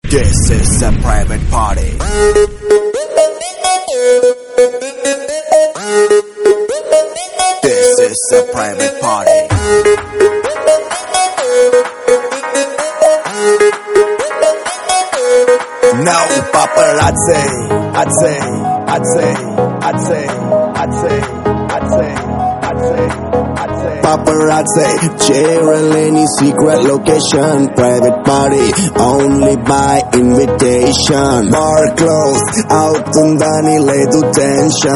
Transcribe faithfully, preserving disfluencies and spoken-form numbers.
This is a private party. This is a private party. No paparazzi. I'd say, I'd say, I'd say, I'd say, I'd say, I'd say, I'd say. Paparazzi, share any secret location. Private party, only by invitation. Bar closed, out on Danny, lay to tension.